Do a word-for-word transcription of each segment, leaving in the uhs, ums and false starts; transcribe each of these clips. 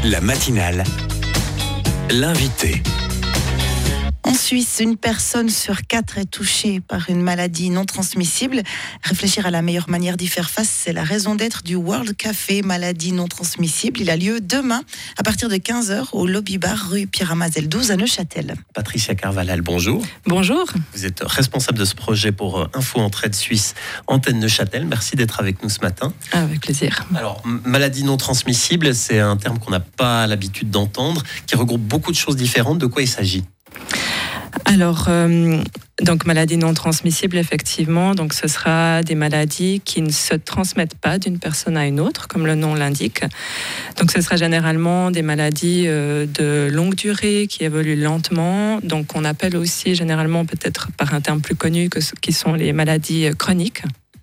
La matinale, l'invité. En Suisse, une personne sur quatre est touchée par une maladie non transmissible. Réfléchir à la meilleure manière d'y faire face, c'est la raison d'être du World Café Maladie non transmissible. Il a lieu demain à partir de quinze heures au Lobby Bar rue Pierre Amazel douze à Neuchâtel. Patricia Carvalhal, bonjour. Bonjour. Vous êtes responsable de ce projet pour Info Entraide Suisse, antenne Neuchâtel. Merci d'être avec nous ce matin. Ah, avec plaisir. Alors, maladie non transmissible, c'est un terme qu'on n'a pas l'habitude d'entendre, qui regroupe beaucoup de choses différentes. De quoi il s'agit ? Alors, euh, donc maladie non transmissible, effectivement, donc ce sera des maladies qui ne se transmettent pas d'une personne à une autre, comme le nom l'indique. Donc, ce sera généralement des maladies euh, de longue durée qui évoluent lentement. Donc, on appelle aussi généralement, peut-être par un terme plus connu, que, qui sont les maladies chroniques.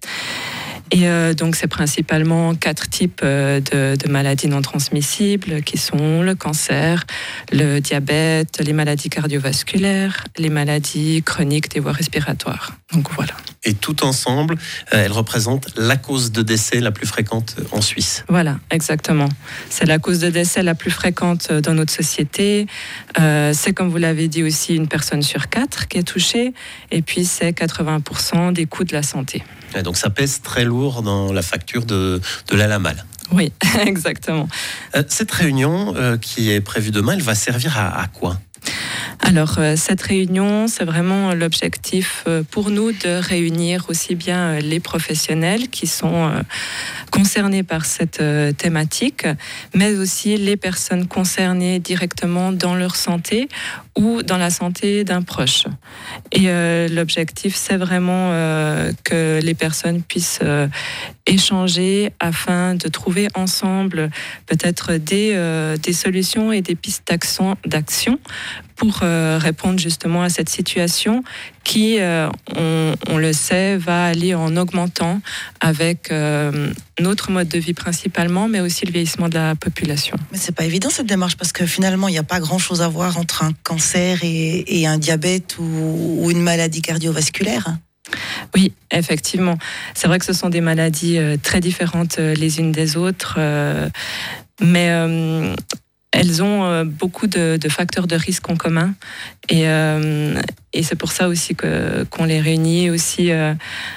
Et euh, donc, c'est principalement quatre types euh, de, de maladies non transmissibles qui sont le cancer, le diabète, les maladies cardiovasculaires, les maladies chroniques des voies respiratoires. Donc, voilà. Et tout ensemble, euh, elles représentent la cause de décès la plus fréquente en Suisse. Voilà, exactement. C'est la cause de décès la plus fréquente dans notre société. Euh, c'est, comme vous l'avez dit aussi, une personne sur quatre qui est touchée. Et puis, c'est quatre-vingts pour cent des coûts de la santé. Et donc, ça pèse très lourd dans la facture de, de l'A L A M A L. Oui, exactement. Euh, cette réunion euh, qui est prévue demain, elle va servir à, à quoi ? Alors, euh, cette réunion, c'est vraiment l'objectif euh, pour nous de réunir aussi bien euh, les professionnels qui sont euh, concernés par cette euh, thématique, mais aussi les personnes concernées directement dans leur santé ou dans la santé d'un proche. Et euh, l'objectif, c'est vraiment euh, que les personnes puissent euh, échanger afin de trouver ensemble peut-être des, euh, des solutions et des pistes d'action, d'action pour euh, répondre justement à cette situation qui, euh, on, on le sait, va aller en augmentant avec euh, notre mode de vie principalement, mais aussi le vieillissement de la population. Mais c'est pas évident cette démarche parce que finalement, il n'y a pas grand-chose à voir entre un cancer et, et un diabète ou, ou une maladie cardiovasculaire. Oui, effectivement. C'est vrai que ce sont des maladies euh, très différentes euh, les unes des autres, euh, mais euh, elles ont euh, beaucoup de, de facteurs de risque en commun. Et, euh, et c'est pour ça aussi que, qu'on les réunit aussi, euh,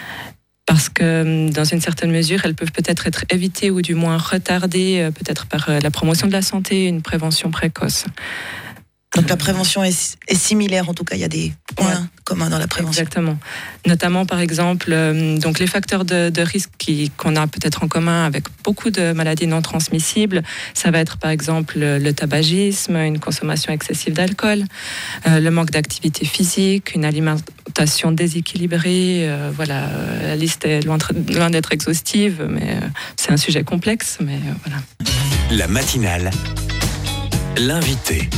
parce que dans une certaine mesure, elles peuvent peut-être être évitées ou du moins retardées, euh, peut-être par euh, la promotion de la santé et une prévention précoce. Donc la prévention est, est similaire, en tout cas, il y a des points ouais. communs dans la prévention. Exactement. Notamment, par exemple, euh, donc les facteurs de, de risque qui, qu'on a peut-être en commun avec beaucoup de maladies non transmissibles, ça va être par exemple le, le tabagisme, une consommation excessive d'alcool, euh, le manque d'activité physique, une alimentation déséquilibrée. Euh, voilà, la liste est loin, loin d'être exhaustive, mais euh, c'est un sujet complexe. Mais euh, voilà. La matinale, l'invité.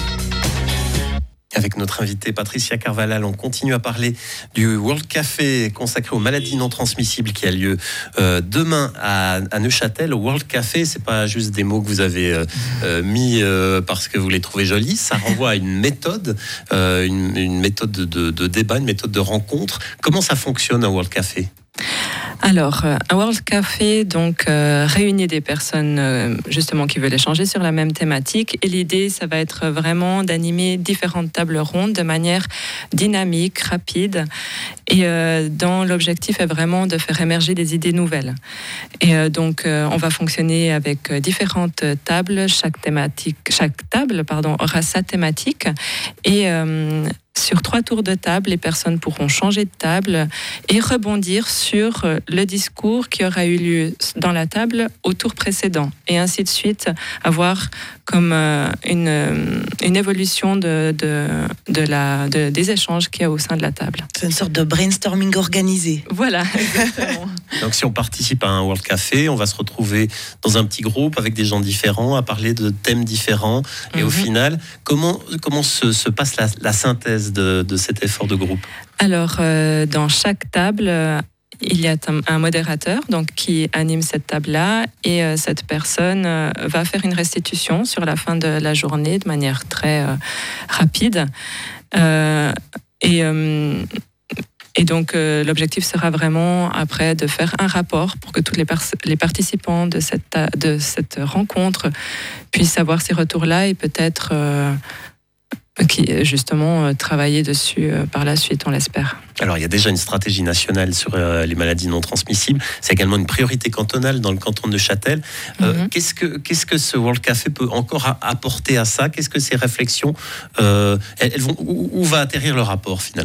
Avec notre invitée Patricia Carvalhal, on continue à parler du World Café consacré aux maladies non transmissibles qui a lieu euh, demain à, à Neuchâtel. Au World Café, c'est pas juste des mots que vous avez euh, euh, mis euh, parce que vous les trouvez jolis. Ça renvoie à une méthode, euh, une, une méthode de, de débat, une méthode de rencontre. Comment ça fonctionne un World Café ? Alors, un World Café donc, euh, réunit des personnes euh, justement qui veulent échanger sur la même thématique. Et l'idée, ça va être vraiment d'animer différentes tables rondes de manière dynamique, rapide. Et euh, dans l'objectif est vraiment de faire émerger des idées nouvelles. Et euh, donc, euh, on va fonctionner avec différentes tables. Chaque thématique, chaque table, pardon, aura sa thématique. Et euh, sur trois tours de table, les personnes pourront changer de table et rebondir sur le discours qui aura eu lieu dans la table au tour précédent. Et ainsi de suite, avoir comme une, une évolution de, de, de la, de, des échanges qu'il y a au sein de la table. C'est une sorte de brainstorming organisé. Voilà, exactement. Donc si on participe à un World Café, on va se retrouver dans un petit groupe avec des gens différents, à parler de thèmes différents. Et mm-hmm. au final, comment, comment se, se passe la, la synthèse de, de cet effort de groupe ? Alors, euh, dans chaque table, euh, il y a un modérateur donc, qui anime cette table-là et euh, cette personne euh, va faire une restitution sur la fin de la journée de manière très euh, rapide. Euh, et... Euh, Et donc, euh, l'objectif sera vraiment, après, de faire un rapport pour que tous les, pers- les participants de cette, de cette rencontre puissent avoir ces retours-là et peut-être, euh, qui, justement, euh, travailler dessus euh, par la suite, on l'espère. Alors, il y a déjà une stratégie nationale sur euh, les maladies non transmissibles. C'est également une priorité cantonale dans le canton de Neuchâtel. Euh, mm-hmm. qu'est-ce que, qu'est-ce que ce World Café peut encore a- apporter à ça ? Qu'est-ce que ces réflexions, euh, elles, elles vont, où, où va atterrir le rapport, finalement ?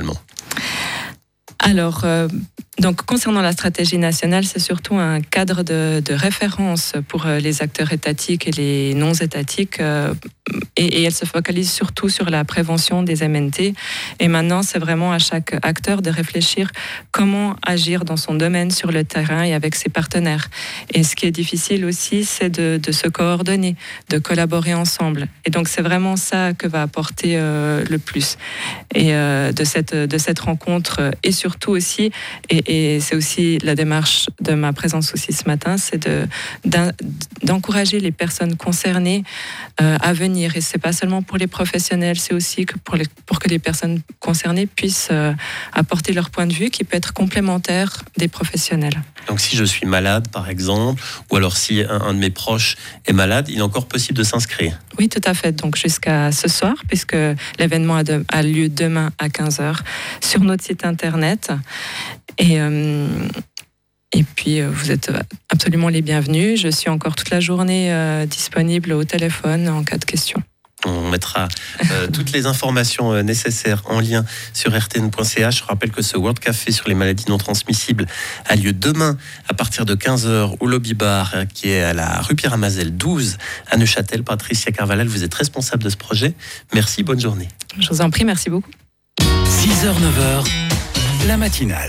Alors, euh, donc, concernant la stratégie nationale, c'est surtout un cadre de, de référence pour les acteurs étatiques et les non-étatiques. Euh, et, et elle se focalise surtout sur la prévention des M N T. Et maintenant, c'est vraiment à chaque acteur de réfléchir comment agir dans son domaine, sur le terrain et avec ses partenaires. Et ce qui est difficile aussi, c'est de, de se coordonner, de collaborer ensemble. Et donc, c'est vraiment ça que va apporter euh, le plus. Et euh, de, cette, de cette rencontre, et surtout aussi, et, et c'est aussi la démarche de ma présence aussi ce matin, c'est de, d'encourager les personnes concernées euh, à venir. Et c'est pas seulement pour les professionnels, c'est aussi que pour, les, pour que les personnes concernées puissent euh, apporter leur point de vue qui peut être complémentaire des professionnels. Donc si je suis malade, par exemple, ou alors si un, un de mes proches est malade, il est encore possible de s'inscrire ? Oui, tout à fait. Donc jusqu'à ce soir, puisque l'événement a, de, a lieu demain à quinze heures sur notre site internet. Et... Euh, Et puis, vous êtes absolument les bienvenus. Je suis encore toute la journée euh, disponible au téléphone en cas de questions. On mettra euh, toutes les informations euh, nécessaires en lien sur r t n point c h. Je rappelle que ce World Café sur les maladies non transmissibles a lieu demain à partir de quinze heures au Lobby Bar, euh, qui est à la rue Pierre-Amazel douze à Neuchâtel. Patricia Carvalhal, vous êtes responsable de ce projet. Merci, bonne journée. Je vous en prie, merci beaucoup. six heures neuf heures, la matinale.